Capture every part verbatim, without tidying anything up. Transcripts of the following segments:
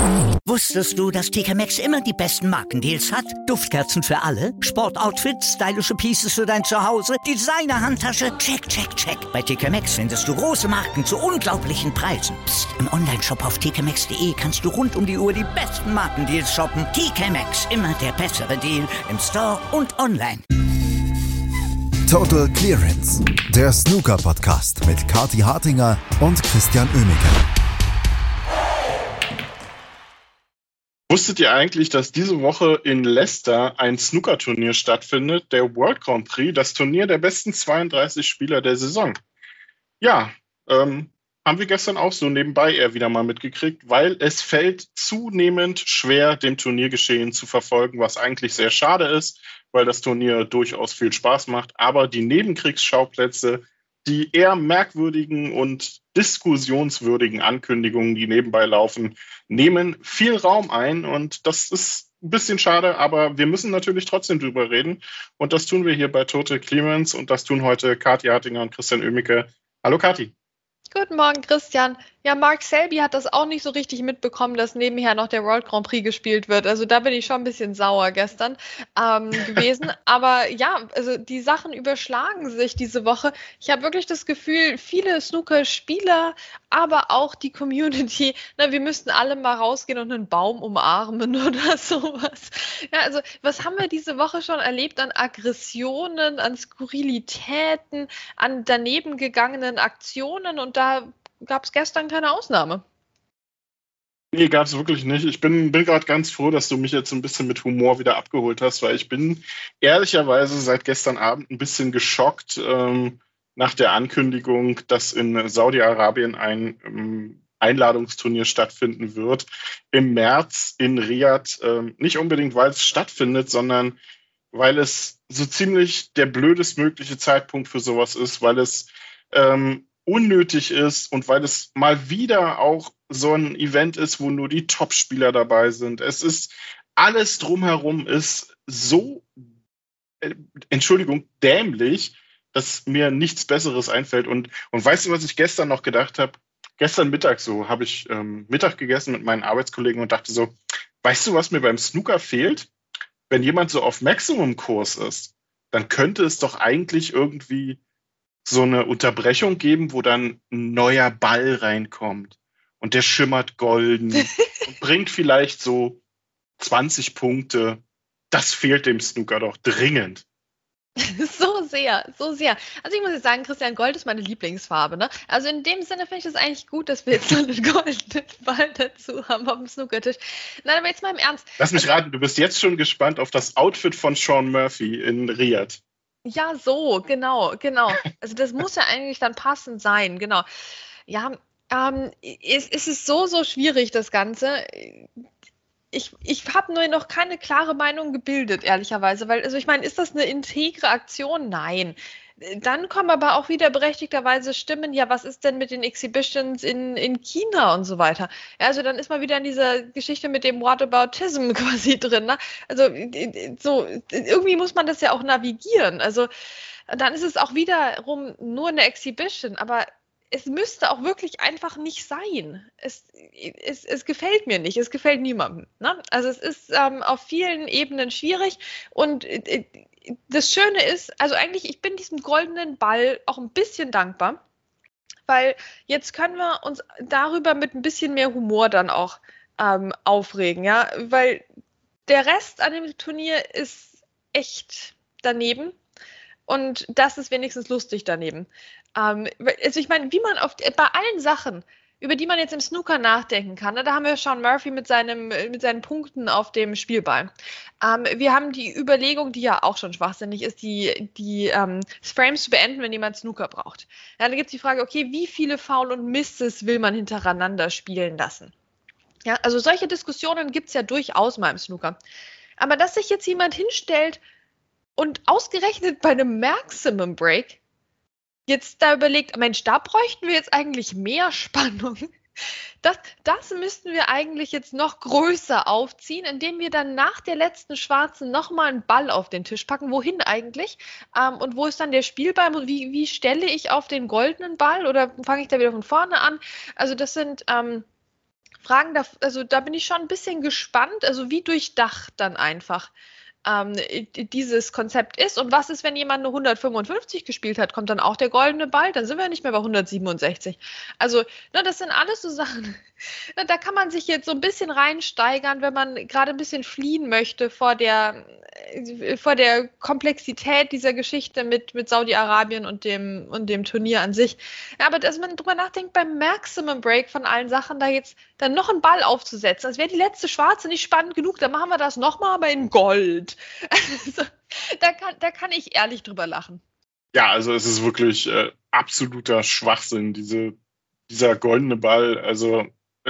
Wusstest du, dass T K Maxx immer die besten Markendeals hat? Duftkerzen für alle, Sportoutfits, stylische Pieces für dein Zuhause, Designer-Handtasche, check, check, check. Bei T K Maxx findest du große Marken zu unglaublichen Preisen. Psst. Im Onlineshop auf t k maxx punkt d e kannst du rund um die Uhr die besten Markendeals shoppen. T K Maxx, immer der bessere Deal im Store und online. Total Clearance, der Snooker-Podcast mit Kathi Hartinger und Christian Oemeke. Wusstet ihr eigentlich, dass diese Woche in Leicester ein Snookerturnier stattfindet, der World Grand Prix, das Turnier der besten zweiunddreißig Spieler der Saison? Ja, ähm, haben wir gestern auch so nebenbei eher wieder mal mitgekriegt, weil es fällt zunehmend schwer, dem Turniergeschehen zu verfolgen, was eigentlich sehr schade ist, weil das Turnier durchaus viel Spaß macht. Aber die Nebenkriegsschauplätze, die eher merkwürdigen und diskussionswürdigen Ankündigungen, die nebenbei laufen, nehmen viel Raum ein. Und das ist ein bisschen schade, aber wir müssen natürlich trotzdem drüber reden. Und das tun wir hier bei Total Clearance und das tun heute Kathi Hartinger und Christian Oemeke. Hallo Kathi. Guten Morgen, Christian. Ja, Mark Selby hat das auch nicht so richtig mitbekommen, dass nebenher noch der World Grand Prix gespielt wird. Also da bin ich schon ein bisschen sauer gestern ähm, gewesen. Aber ja, also die Sachen überschlagen sich diese Woche. Ich habe wirklich das Gefühl, viele Snooker-Spieler, aber auch die Community, na, wir müssten alle mal rausgehen und einen Baum umarmen oder sowas. Ja, also was haben wir diese Woche schon erlebt an Aggressionen, an Skurrilitäten, an daneben gegangenen Aktionen, und da gab es gestern keine Ausnahme. Nee, gab es wirklich nicht. Ich bin, bin gerade ganz froh, dass du mich jetzt ein bisschen mit Humor wieder abgeholt hast, weil ich bin ehrlicherweise seit gestern Abend ein bisschen geschockt ähm, nach der Ankündigung, dass in Saudi-Arabien ein ähm, Einladungsturnier stattfinden wird im März in Riyadh. Ähm, nicht unbedingt, weil es stattfindet, sondern weil es so ziemlich der blödestmögliche Zeitpunkt für sowas ist, weil es ähm, unnötig ist und weil es mal wieder auch so ein Event ist, wo nur die Top-Spieler dabei sind. Es ist, alles drumherum ist so, äh, Entschuldigung, dämlich, dass mir nichts Besseres einfällt. Und, und weißt du, was ich gestern noch gedacht habe? Gestern Mittag so, habe ich ähm, Mittag gegessen mit meinen Arbeitskollegen und dachte so, weißt du, was mir beim Snooker fehlt? Wenn jemand so auf Maximum-Kurs ist, dann könnte es doch eigentlich irgendwie so eine Unterbrechung geben, wo dann ein neuer Ball reinkommt und der schimmert golden und bringt vielleicht so zwanzig Punkte. Das fehlt dem Snooker doch dringend. So sehr, so sehr. Also ich muss jetzt sagen, Christian, Gold ist meine Lieblingsfarbe, ne? Also in dem Sinne finde ich das eigentlich gut, dass wir jetzt so einen goldenen Ball dazu haben auf dem Snookertisch. Nein, aber jetzt mal im Ernst. Lass mich also, raten, du bist jetzt schon gespannt auf das Outfit von Sean Murphy in Riyadh. Ja, so, genau, genau. Also das muss ja eigentlich dann passend sein, genau. Ja, ähm, es, es ist so, so schwierig, das Ganze. Ich, ich habe nur noch keine klare Meinung gebildet, ehrlicherweise, weil, also ich meine, ist das eine integre Aktion? Nein. Dann kommen aber auch wieder berechtigterweise Stimmen, ja, was ist denn mit den Exhibitions in, in China und so weiter? Ja, also dann ist man wieder in dieser Geschichte mit dem Whataboutism quasi drin. Ne? Also so irgendwie muss man das ja auch navigieren. Also dann ist es auch wiederum nur eine Exhibition, aber es müsste auch wirklich einfach nicht sein. Es, es, es gefällt mir nicht, es gefällt niemandem. Ne? Also es ist ähm, auf vielen Ebenen schwierig und äh, das Schöne ist, also eigentlich, ich bin diesem goldenen Ball auch ein bisschen dankbar, weil jetzt können wir uns darüber mit ein bisschen mehr Humor dann auch ähm, aufregen, ja, weil der Rest an dem Turnier ist echt daneben. Und das ist wenigstens lustig daneben. Ähm, also ich meine, wie man auf bei allen Sachen, über die man jetzt im Snooker nachdenken kann, ne, da haben wir Sean Murphy mit, seinem, mit seinen Punkten auf dem Spielball. Ähm, wir haben die Überlegung, die ja auch schon schwachsinnig ist, die, die ähm, Frames zu beenden, wenn jemand Snooker braucht. Ja, dann gibt es die Frage, okay, wie viele Foul und Misses will man hintereinander spielen lassen? Ja, also solche Diskussionen gibt es ja durchaus mal im Snooker. Aber dass sich jetzt jemand hinstellt und ausgerechnet bei einem Maximum Break jetzt da überlegt, Mensch, da bräuchten wir jetzt eigentlich mehr Spannung. Das, das müssten wir eigentlich jetzt noch größer aufziehen, indem wir dann nach der letzten Schwarzen nochmal einen Ball auf den Tisch packen. Wohin eigentlich? Ähm, und wo ist dann der Spielball? Wie, wie stelle ich auf den goldenen Ball? Oder fange ich da wieder von vorne an? Also das sind ähm, fragen, da, also da bin ich schon ein bisschen gespannt, also wie durchdacht dann einfach ähm, dieses Konzept ist. Und was ist, wenn jemand nur hundertfünfundfünfzig gespielt hat? Kommt dann auch der goldene Ball? Dann sind wir ja nicht mehr bei hundertsiebenundsechzig. Also, ne, das sind alles so Sachen, ne, da kann man sich jetzt so ein bisschen reinsteigern, wenn man gerade ein bisschen fliehen möchte vor der, äh, vor der Komplexität dieser Geschichte mit, mit Saudi-Arabien und dem, und dem Turnier an sich. Ja, aber dass man drüber nachdenkt, beim Maximum Break von allen Sachen da jetzt dann noch einen Ball aufzusetzen, als wäre die letzte Schwarze nicht spannend genug, dann machen wir das nochmal, aber in Gold. Also, da, kann, da kann ich ehrlich drüber lachen. Ja, also es ist wirklich äh, absoluter Schwachsinn, diese, dieser goldene Ball. Also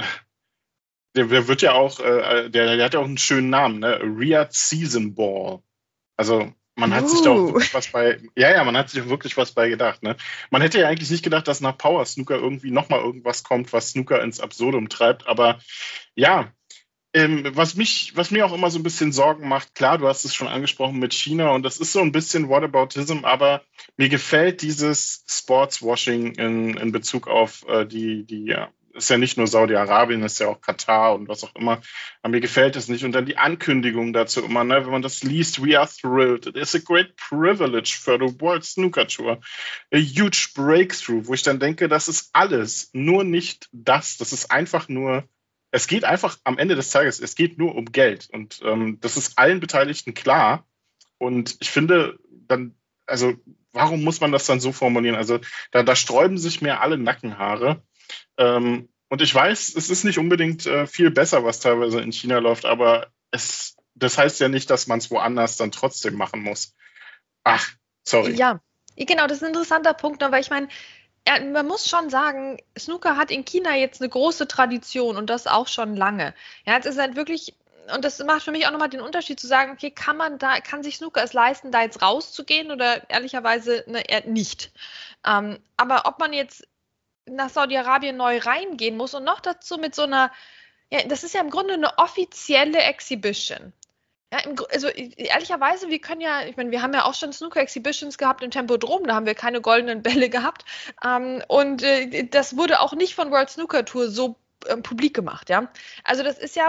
der, der wird ja auch, äh, der, der hat ja auch einen schönen Namen, ne? Riyadh Season Ball. Also man hat uh. sich da auch wirklich was bei, ja, ja, man hat sich wirklich was bei gedacht, ne? Man hätte ja eigentlich nicht gedacht, dass nach Power Snooker irgendwie nochmal irgendwas kommt, was Snooker ins Absurdum treibt, aber ja, Ähm, was mich, was mir auch immer so ein bisschen Sorgen macht, klar, du hast es schon angesprochen mit China und das ist so ein bisschen Whataboutism, aber mir gefällt dieses Sportswashing in, in Bezug auf äh, die, die, ja, ist ja nicht nur Saudi-Arabien, ist ja auch Katar und was auch immer, aber mir gefällt es nicht. Und dann die Ankündigung dazu immer, ne, wenn man das liest, we are thrilled, it is a great privilege for the World Snooker Tour, a huge breakthrough, wo ich dann denke, das ist alles, nur nicht das, das ist einfach nur Es geht einfach am Ende des Tages, es geht nur um Geld. Und ähm, das ist allen Beteiligten klar. Und ich finde, dann, also, warum muss man das dann so formulieren? Also, da, da sträuben sich mir alle Nackenhaare. Ähm, und ich weiß, es ist nicht unbedingt äh, viel besser, was teilweise in China läuft, aber es, das heißt ja nicht, dass man es woanders dann trotzdem machen muss. Ach, sorry. Ja, genau, das ist ein interessanter Punkt, aber ich meine, ja, man muss schon sagen, Snooker hat in China jetzt eine große Tradition und das auch schon lange. Ja, es ist halt wirklich, und das macht für mich auch nochmal den Unterschied zu sagen, okay, kann man da, kann sich Snooker es leisten, da jetzt rauszugehen oder ehrlicherweise ne, eher nicht. Ähm, aber ob man jetzt nach Saudi-Arabien neu reingehen muss und noch dazu mit so einer, ja, das ist ja im Grunde eine offizielle Exhibition. Ja, im, also ehrlicherweise, wir können ja, ich meine, wir haben ja auch schon Snooker-Exhibitions gehabt im Tempodrom, da haben wir keine goldenen Bälle gehabt. Ähm, und äh, das wurde auch nicht von World Snooker Tour so ähm, publik gemacht, ja. Also das ist ja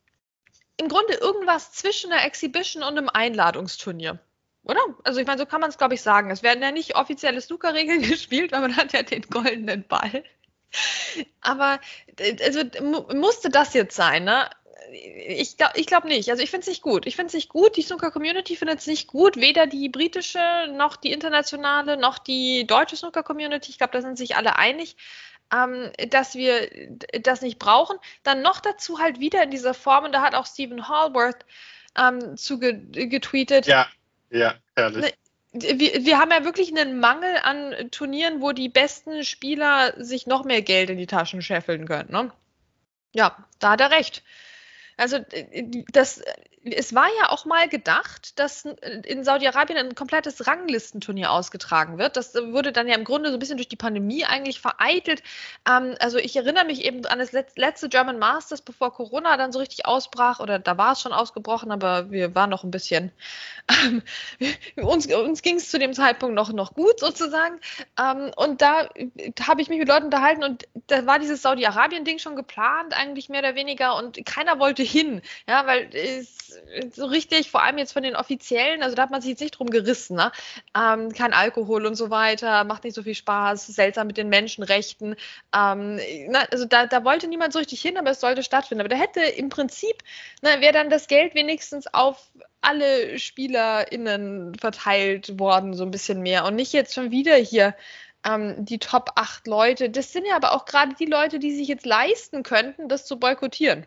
im Grunde irgendwas zwischen einer Exhibition und einem Einladungsturnier. Oder? Also ich meine, so kann man es, glaube ich, sagen. Es werden ja nicht offizielle Snooker-Regeln gespielt, weil man hat ja den goldenen Ball. Aber also musste das jetzt sein, ne? Ich glaube ich glaub nicht. Also ich finde es nicht gut. Ich finde es nicht gut. Die Snooker-Community findet es nicht gut. Weder die britische, noch die internationale, noch die deutsche Snooker-Community. Ich glaube, da sind sich alle einig, ähm, dass wir das nicht brauchen. Dann noch dazu halt wieder in dieser Form, und da hat auch Stephen Hallworth ähm, zu ge- getweetet. Ja, ja, herrlich. Wir, wir haben ja wirklich einen Mangel an Turnieren, wo die besten Spieler sich noch mehr Geld in die Taschen scheffeln können. Ne? Ja, da hat er recht. Also das, es war ja auch mal gedacht, dass in Saudi-Arabien ein komplettes Ranglistenturnier ausgetragen wird. Das wurde dann ja im Grunde so ein bisschen durch die Pandemie eigentlich vereitelt. Ähm, also ich erinnere mich eben an das letzte German Masters, bevor Corona dann so richtig ausbrach, oder da war es schon ausgebrochen, aber wir waren noch ein bisschen, ähm, uns, uns ging es zu dem Zeitpunkt noch, noch gut sozusagen. Ähm, und da habe ich mich mit Leuten unterhalten und da war dieses Saudi-Arabien-Ding schon geplant, eigentlich mehr oder weniger, und keiner wollte hin, ja, weil es so richtig, vor allem jetzt von den Offiziellen, also da hat man sich jetzt nicht drum gerissen, ne? Ähm, kein Alkohol und so weiter, macht nicht so viel Spaß, seltsam mit den Menschenrechten, ähm, na, also da, da wollte niemand so richtig hin, aber es sollte stattfinden, aber da hätte im Prinzip, ne, wäre dann das Geld wenigstens auf alle SpielerInnen verteilt worden, so ein bisschen mehr, und nicht jetzt schon wieder hier ähm, die Top acht Leute. Das sind ja aber auch gerade die Leute, die sich jetzt leisten könnten, das zu boykottieren.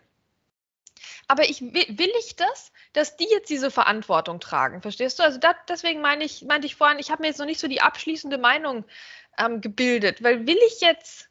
Aber ich will, will ich das, dass die jetzt diese Verantwortung tragen, verstehst du? Also dat, deswegen meine ich, meinte ich vorhin, ich habe mir jetzt noch nicht so die abschließende Meinung ähm, gebildet, weil will ich jetzt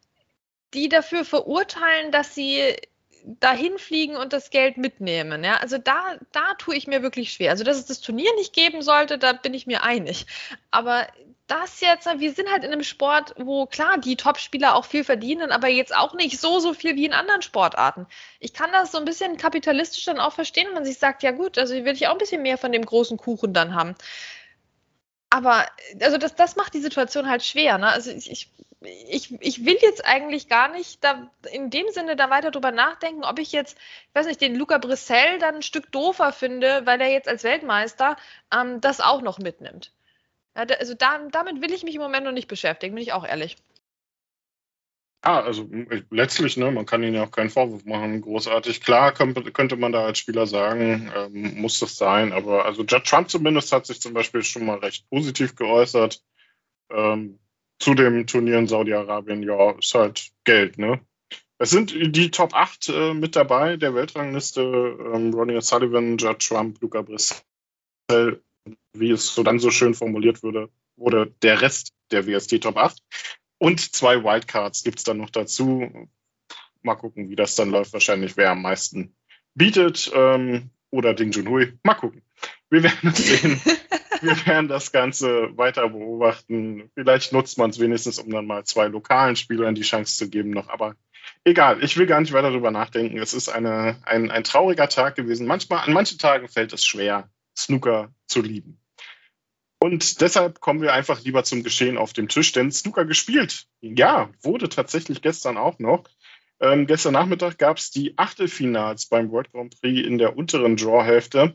die dafür verurteilen, dass sie dahin fliegen und das Geld mitnehmen, ja? Also da, da tue ich mir wirklich schwer. Also dass es das Turnier nicht geben sollte, da bin ich mir einig. Aber das jetzt, wir sind halt in einem Sport, wo klar die Top-Spieler auch viel verdienen, aber jetzt auch nicht so, so viel wie in anderen Sportarten. Ich kann das so ein bisschen kapitalistisch dann auch verstehen, wenn man sich sagt, ja gut, also will ich auch ein bisschen mehr von dem großen Kuchen dann haben. Aber also das, das macht die Situation halt schwer, ne? Also ich, ich ich, ich will jetzt eigentlich gar nicht da in dem Sinne da weiter drüber nachdenken, ob ich jetzt, ich weiß nicht, den Luca Brissell dann ein Stück doofer finde, weil er jetzt als Weltmeister ähm, das auch noch mitnimmt. Ja, da, also da, damit will ich mich im Moment noch nicht beschäftigen, bin ich auch ehrlich. Ja, also äh, letztlich, ne, man kann ihnen ja auch keinen Vorwurf machen, großartig. Klar könnte, könnte man da als Spieler sagen, ähm, muss das sein, aber also Judd Trump zumindest hat sich zum Beispiel schon mal recht positiv geäußert ähm, zu dem Turnier in Saudi-Arabien. Ja, ist halt Geld, ne? Es sind die Top acht äh, mit dabei, der Weltrangliste, ähm, Ronnie O'Sullivan, Judd Trump, Luca Brissell, wie es so dann so schön formuliert wurde, wurde der Rest der W S T Top acht. Und zwei Wildcards gibt es dann noch dazu. Mal gucken, wie das dann läuft. Wahrscheinlich, wer am meisten bietet. Ähm, oder Ding Junhui. Mal gucken. Wir werden es sehen. Wir werden das Ganze weiter beobachten. Vielleicht nutzt man es wenigstens, um dann mal zwei lokalen Spielern die Chance zu geben noch. Aber egal, ich will gar nicht weiter darüber nachdenken. Es ist eine, ein, ein trauriger Tag gewesen. Manchmal, an manchen Tagen fällt es schwer, Snooker zu lieben. Und deshalb kommen wir einfach lieber zum Geschehen auf dem Tisch, denn Snooker gespielt, ja, wurde tatsächlich gestern auch noch. Ähm, gestern Nachmittag gab es die Achtelfinals beim World Grand Prix in der unteren Draw-Hälfte.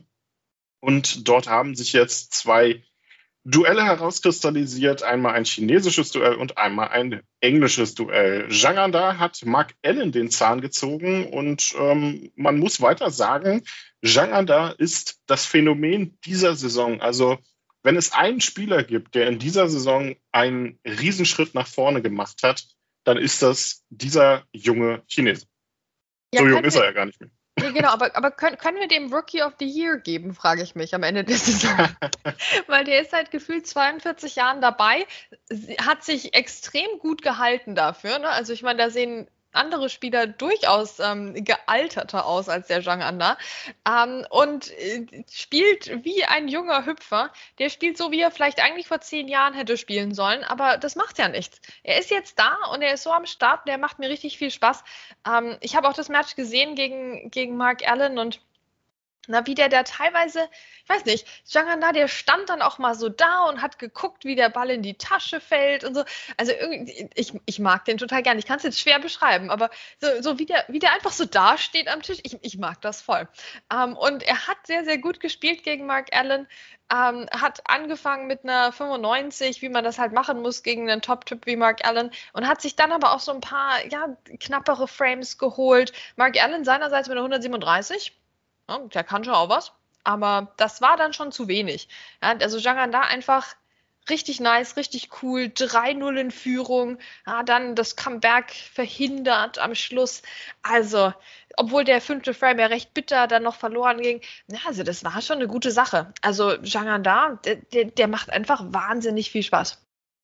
Und dort haben sich jetzt zwei Duelle herauskristallisiert. Einmal ein chinesisches Duell und einmal ein englisches Duell. Zhang Anda hat Mark Allen den Zahn gezogen und ähm, man muss weiter sagen, Zhang Anda ist das Phänomen dieser Saison. Also wenn es einen Spieler gibt, der in dieser Saison einen Riesenschritt nach vorne gemacht hat, dann ist das dieser junge Chinese. Ja, so jung ist wir, er ja gar nicht mehr. Nee, genau, aber, aber können, können wir dem Rookie of the Year geben, frage ich mich am Ende der Saison. Weil der ist seit gefühlt zweiundvierzig Jahren dabei, hat sich extrem gut gehalten dafür. Ne? Also ich meine, da sehen andere Spieler durchaus ähm, gealterter aus als der Zhang Anda ähm, und äh, spielt wie ein junger Hüpfer. Der spielt so, wie er vielleicht eigentlich vor zehn Jahren hätte spielen sollen, aber das macht ja nichts. Er ist jetzt da und er ist so am Start, der macht mir richtig viel Spaß. Ähm, ich habe auch das Match gesehen gegen, gegen Mark Allen und na, wie der da teilweise, ich weiß nicht, Zhang Anda, der stand dann auch mal so da und hat geguckt, wie der Ball in die Tasche fällt und so. Also irgendwie, ich, ich mag den total gern. Ich kann es jetzt schwer beschreiben, aber so, so wie, der, wie der einfach so da steht am Tisch, ich, ich mag das voll. Ähm, und er hat sehr, sehr gut gespielt gegen Mark Allen. Ähm, hat angefangen mit einer fünfundneunzig, wie man das halt machen muss gegen einen Top-Typ wie Mark Allen und hat sich dann aber auch so ein paar ja, knappere Frames geholt. Mark Allen seinerseits mit einer hundertsiebenunddreißig. Ja, der kann schon auch was, aber das war dann schon zu wenig. Ja, also Zhang Anda einfach richtig nice, richtig cool, drei null in Führung, ja, dann das Comeback verhindert am Schluss. Also, obwohl der fünfte Frame ja recht bitter dann noch verloren ging, ja, also das war schon eine gute Sache. Also Zhang Anda, der, der, der macht einfach wahnsinnig viel Spaß.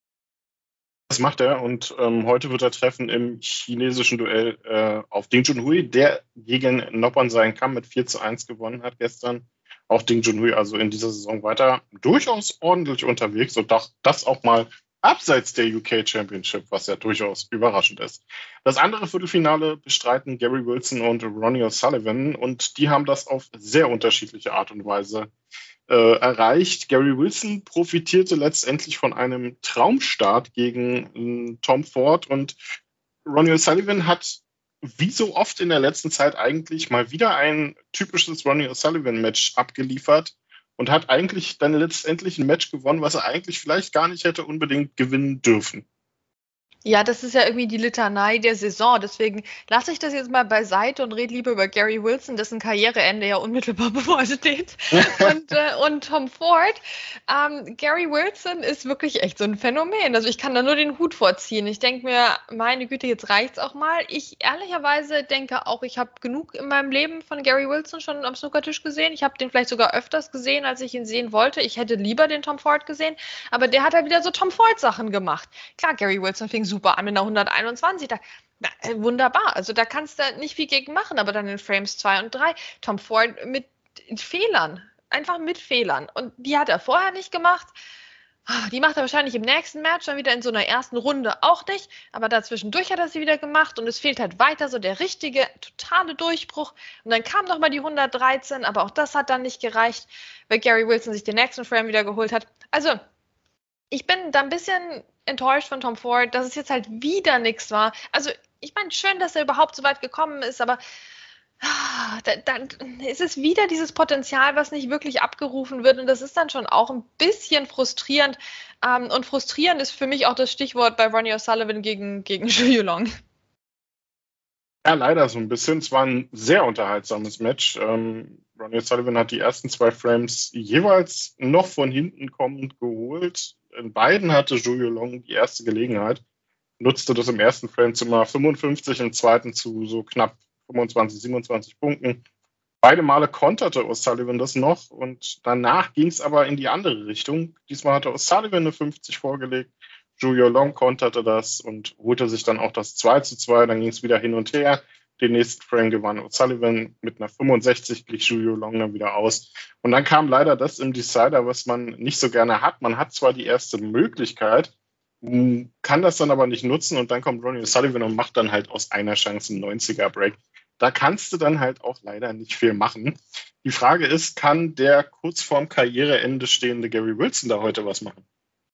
Das macht er und ähm, heute wird er treffen im chinesischen Duell äh, auf Ding Junhui, der gegen Noppon Saen Kam mit vier zu eins gewonnen hat gestern. Auch Ding Junhui also in dieser Saison weiter durchaus ordentlich unterwegs und das, das auch mal abseits der U K Championship, was ja durchaus überraschend ist. Das andere Viertelfinale bestreiten Gary Wilson und Ronnie O'Sullivan und die haben das auf sehr unterschiedliche Art und Weise Äh, erreicht. Gary Wilson profitierte letztendlich von einem Traumstart gegen äh, Tom Ford und Ronnie O'Sullivan hat wie so oft in der letzten Zeit eigentlich mal wieder ein typisches Ronnie O'Sullivan-Match abgeliefert und hat eigentlich dann letztendlich ein Match gewonnen, was er eigentlich vielleicht gar nicht hätte unbedingt gewinnen dürfen. Ja, das ist ja irgendwie die Litanei der Saison. Deswegen lasse ich das jetzt mal beiseite und rede lieber über Gary Wilson, dessen Karriereende ja unmittelbar bevorsteht. und, äh, und Tom Ford. Ähm, Gary Wilson ist wirklich echt so ein Phänomen. Also ich kann da nur den Hut vorziehen. Ich denke mir, meine Güte, jetzt reicht's auch mal. Ich ehrlicherweise denke auch, ich habe genug in meinem Leben von Gary Wilson schon am Snookertisch gesehen. Ich habe den vielleicht sogar öfters gesehen, als ich ihn sehen wollte. Ich hätte lieber den Tom Ford gesehen. Aber der hat halt wieder so Tom Ford-Sachen gemacht. Klar, Gary Wilson fing super an mit einer hunderteinundzwanzig. Da, na, wunderbar. Also da kannst du nicht viel gegen machen, aber dann in Frames zwei und drei. Tom Ford mit Fehlern. Einfach mit Fehlern. Und die hat er vorher nicht gemacht. Die macht er wahrscheinlich im nächsten Match, dann wieder in so einer ersten Runde auch nicht. Aber dazwischendurch hat er sie wieder gemacht und es fehlt halt weiter so der richtige, totale Durchbruch. Und dann kam nochmal die hundertdreizehn, aber auch das hat dann nicht gereicht, weil Gary Wilson sich den nächsten Frame wieder geholt hat. Also ich bin da ein bisschen enttäuscht von Tom Ford, dass es jetzt halt wieder nichts war. Also ich meine, schön, dass er überhaupt so weit gekommen ist, aber dann, dann ist es wieder dieses Potenzial, was nicht wirklich abgerufen wird und das ist dann schon auch ein bisschen frustrierend. Ähm, und frustrierend ist für mich auch das Stichwort bei Ronnie O'Sullivan gegen, gegen Zhu Yulong. Ja, leider so ein bisschen. Es war ein sehr unterhaltsames Match. Ähm, Ronnie O'Sullivan hat die ersten zwei Frames jeweils noch von hinten kommend geholt. In beiden hatte Zhu Yulong die erste Gelegenheit. Nutzte das im ersten Frame zu mal fünfundfünfzig, im zweiten zu so knapp fünfundzwanzig, siebenundzwanzig Punkten. Beide Male konterte O'Sullivan das noch und danach ging es aber in die andere Richtung. Diesmal hatte O'Sullivan eine fünfzig vorgelegt. Zhu Yulong konterte das und holte sich dann auch das zwei zu zwei. Dann ging es wieder hin und her. Den nächsten Frame gewann O'Sullivan mit einer fünfundsechzig, glich Zhu Yulong dann wieder aus. Und dann kam leider das im Decider, was man nicht so gerne hat. Man hat zwar die erste Möglichkeit, kann das dann aber nicht nutzen und dann kommt Ronnie O'Sullivan und macht dann halt aus einer Chance einen neunziger-Break. Da kannst du dann halt auch leider nicht viel machen. Die Frage ist, kann der kurz vorm Karriereende stehende Gary Wilson da heute was machen?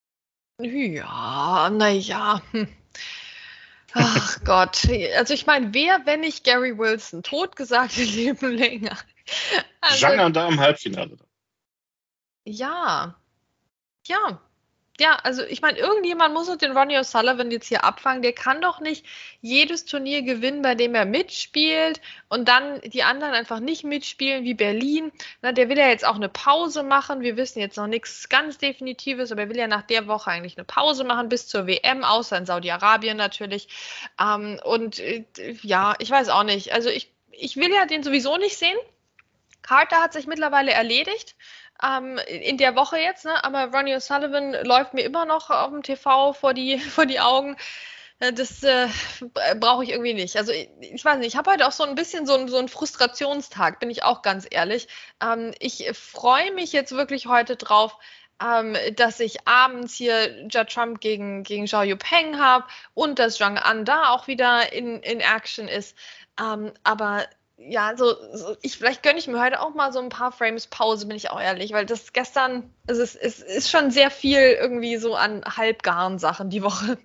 Ja, naja. Hm. Ach Gott. Also ich meine, wer, wenn nicht Gary Wilson? Totgesagte leben länger. Also, Zhang Anda im Halbfinale. Ja. Ja. Ja, also ich meine, irgendjemand muss doch den Ronnie O'Sullivan jetzt hier abfangen. Der kann doch nicht jedes Turnier gewinnen, bei dem er mitspielt und dann die anderen einfach nicht mitspielen, wie Berlin. Na, der will ja jetzt auch eine Pause machen. Wir wissen jetzt noch nichts ganz Definitives, aber er will ja nach der Woche eigentlich eine Pause machen bis zur W M, außer in Saudi-Arabien natürlich. Ähm, und äh, ja, ich weiß auch nicht. Also ich, ich will ja den sowieso nicht sehen. Carter hat sich mittlerweile erledigt. Ähm, in der Woche jetzt, ne? Aber Ronnie O'Sullivan läuft mir immer noch auf dem T V vor die, vor die Augen. Das äh, brauche ich irgendwie nicht. Also ich, ich weiß nicht, ich habe heute auch so ein bisschen so, ein, so einen Frustrationstag, bin ich auch ganz ehrlich. Ähm, ich freue mich jetzt wirklich heute drauf, ähm, dass ich abends hier Judd Trump gegen, gegen Xiao Yupeng habe und dass Zhang Anda auch wieder in, in Action ist. Ähm, aber ja, so, so ich, vielleicht gönne ich mir heute auch mal so ein paar Frames Pause, bin ich auch ehrlich, weil das gestern, also es, es ist schon sehr viel irgendwie so an halbgaren Sachen die Woche.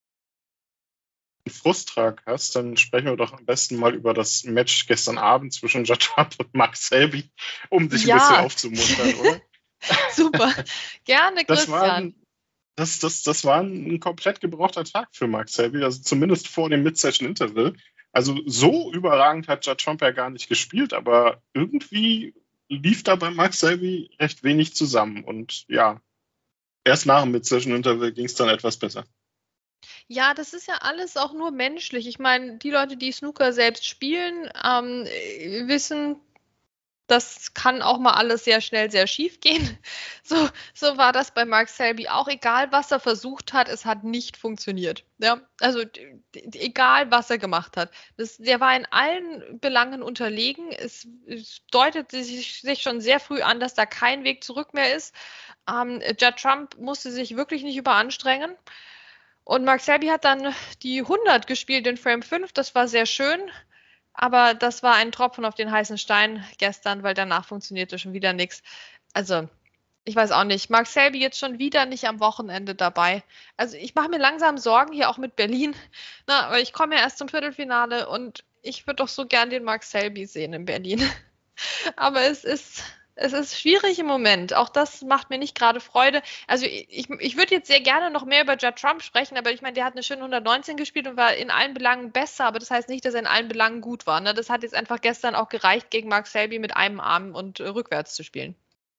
Frusttrag hast, dann sprechen wir doch am besten mal über das Match gestern Abend zwischen Judd Trump und Mark Selby, um dich ja. ein bisschen aufzumuntern, oder? Super, gerne, das Christian. War ein, das, das, das war ein komplett gebrauchter Tag für Mark Selby, also zumindest vor dem Mid-Session-Interval. Also so überragend hat Judd Trump ja gar nicht gespielt, aber irgendwie lief da bei Mark Selby recht wenig zusammen. Und ja, erst nach dem Mid-Session-Interval ging es dann etwas besser. Ja, das ist ja alles auch nur menschlich. Ich meine, die Leute, die Snooker selbst spielen, ähm, wissen, das kann auch mal alles sehr schnell sehr schief gehen. So, so war das bei Mark Selby auch. Egal, was er versucht hat, es hat nicht funktioniert. Ja, also egal, was er gemacht hat. Das, der war in allen Belangen unterlegen. Es, es deutete sich, sich schon sehr früh an, dass da kein Weg zurück mehr ist. Ähm, Judd Trump musste sich wirklich nicht überanstrengen. Und Mark Selby hat dann die hundert gespielt in Frame fünf. Das war sehr schön. Aber das war ein Tropfen auf den heißen Stein gestern, weil danach funktionierte schon wieder nichts. Also, ich weiß auch nicht. Mark Selby jetzt schon wieder nicht am Wochenende dabei. Also, ich mache mir langsam Sorgen, hier auch mit Berlin. Na, aber ich komme ja erst zum Viertelfinale und ich würde doch so gern den Mark Selby sehen in Berlin. Aber es ist... Es ist schwierig im Moment. Auch das macht mir nicht gerade Freude. Also ich, ich würde jetzt sehr gerne noch mehr über Judd Trump sprechen, aber ich meine, der hat eine schöne hundertneunzehn gespielt und war in allen Belangen besser, aber das heißt nicht, dass er in allen Belangen gut war. Ne? Das hat jetzt einfach gestern auch gereicht, gegen Mark Selby mit einem Arm und äh, rückwärts zu spielen.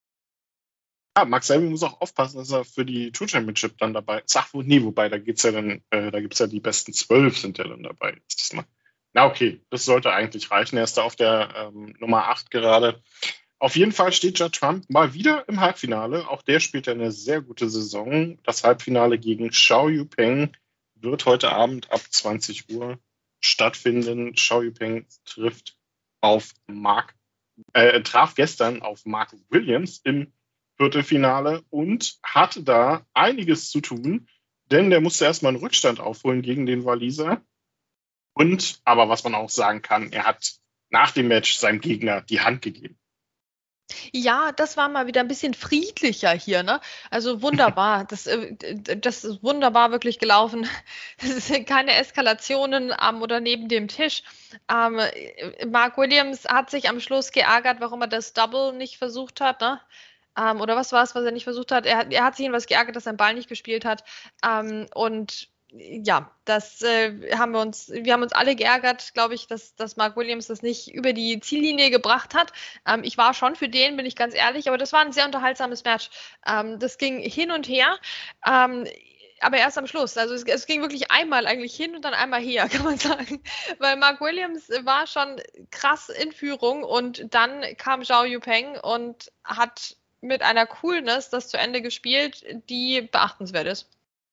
Ja, Mark Selby muss auch aufpassen, dass er für die Tour Championship dann dabei ist. Ach, nee, wobei, da geht's ja dann, äh, da gibt's ja die besten zwölf sind ja dann dabei. Na okay, das sollte eigentlich reichen. Er ist da auf der ähm, Nummer acht gerade. Auf jeden Fall steht Judd Trump mal wieder im Halbfinale. Auch der spielt ja eine sehr gute Saison. Das Halbfinale gegen Xiao Yupeng wird heute Abend ab zwanzig Uhr stattfinden. Xiao Yupeng trifft auf Mark, äh, traf gestern auf Mark Williams im Viertelfinale und hatte da einiges zu tun, denn der musste erstmal einen Rückstand aufholen gegen den Waliser. Und, aber was man auch sagen kann, er hat nach dem Match seinem Gegner die Hand gegeben. Ja, das war mal wieder ein bisschen friedlicher hier, ne? Also wunderbar. Das, äh, d das ist wunderbar wirklich gelaufen. Es sind keine Eskalationen am oder neben dem Tisch. Ähm, äh, Mark Williams hat sich am Schluss geärgert, warum er das Double nicht versucht hat, ne? Ähm, oder was war es, was er nicht versucht hat? Er hat er hat sich jedenfalls geärgert, dass sein Ball nicht gespielt hat. Ähm, und ja, das äh, haben wir uns, wir haben uns alle geärgert, glaube ich, dass, dass Mark Williams das nicht über die Ziellinie gebracht hat. Ähm, ich war schon für den, bin ich ganz ehrlich, aber das war ein sehr unterhaltsames Match. Ähm, das ging hin und her. Ähm, aber erst am Schluss. Also es, es ging wirklich einmal eigentlich hin und dann einmal her, kann man sagen. Weil Mark Williams war schon krass in Führung und dann kam Zhao Yupeng und hat mit einer Coolness das zu Ende gespielt, die beachtenswert ist.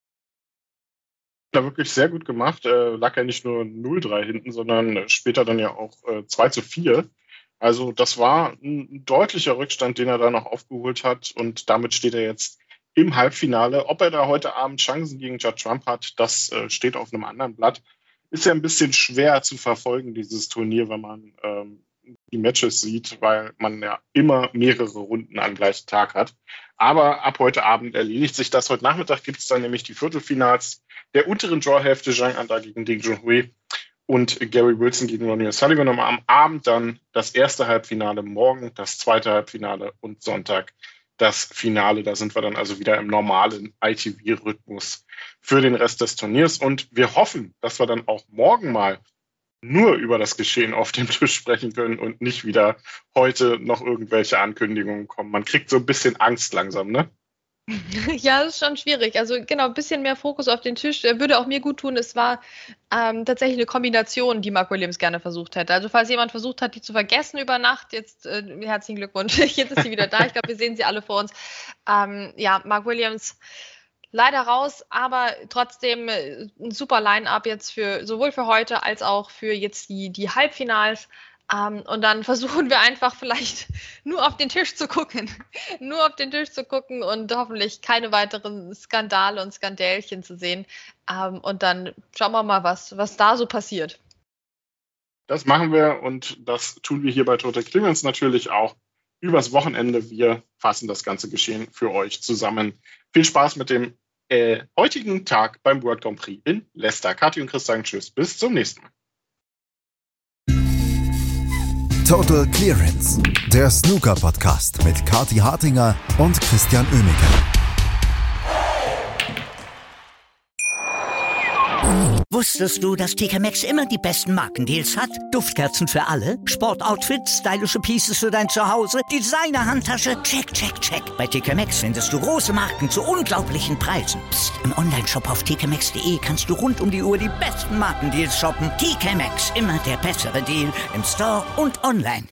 Da wirklich sehr gut gemacht. Äh, lag ja nicht nur null drei hinten, sondern später dann ja auch äh, zwei zu vier. Also das war ein deutlicher Rückstand, den er da noch aufgeholt hat. Und damit steht er jetzt im Halbfinale. Ob er da heute Abend Chancen gegen Judd Trump hat, das äh, steht auf einem anderen Blatt. Ist ja ein bisschen schwer zu verfolgen, dieses Turnier, wenn man ähm, die Matches sieht, weil man ja immer mehrere Runden am gleichen Tag hat. Aber ab heute Abend erledigt sich das. Heute Nachmittag gibt es dann nämlich die Viertelfinals der unteren Draw-Hälfte, Zhang Anda gegen Ding Junhui und Gary Wilson gegen Ronnie O'Sullivan. Und am Abend dann das erste Halbfinale, morgen das zweite Halbfinale und Sonntag das Finale. Da sind wir dann also wieder im normalen I T V-Rhythmus für den Rest des Turniers. Und wir hoffen, dass wir dann auch morgen mal nur über das Geschehen auf dem Tisch sprechen können und nicht wieder heute noch irgendwelche Ankündigungen kommen. Man kriegt so ein bisschen Angst langsam, ne? Ja, das ist schon schwierig. Also genau, ein bisschen mehr Fokus auf den Tisch äh, würde auch mir gut tun. Es war ähm, tatsächlich eine Kombination, die Mark Williams gerne versucht hätte. Also falls jemand versucht hat, die zu vergessen über Nacht, jetzt äh, herzlichen Glückwunsch. Jetzt ist sie wieder da. Ich glaube, wir sehen sie alle vor uns. Ähm, ja, Mark Williams leider raus, aber trotzdem äh, ein super Line-Up jetzt für sowohl für heute als auch für jetzt die, die Halbfinals. Um, und dann versuchen wir einfach vielleicht nur auf den Tisch zu gucken. Nur auf den Tisch zu gucken und hoffentlich keine weiteren Skandale und Skandälchen zu sehen. Um, und dann schauen wir mal, was, was da so passiert. Das machen wir und das tun wir hier bei Total Clearance natürlich auch übers Wochenende. Wir fassen das ganze Geschehen für euch zusammen. Viel Spaß mit dem äh, heutigen Tag beim World Grand Prix in Leicester. Kathi und Chris sagen Tschüss, bis zum nächsten Mal. Total Clearance, der Snooker-Podcast mit Kathi Hartinger und Christian Oemeke. Wusstest du, dass T K Maxx immer die besten Markendeals hat? Duftkerzen für alle, Sportoutfits, stylische Pieces für dein Zuhause, Designer-Handtasche, check, check, check. Bei T K Maxx findest du große Marken zu unglaublichen Preisen. Psst. Im Onlineshop auf t k maxx punkt de kannst du rund um die Uhr die besten Markendeals shoppen. T K Maxx, immer der bessere Deal im Store und online.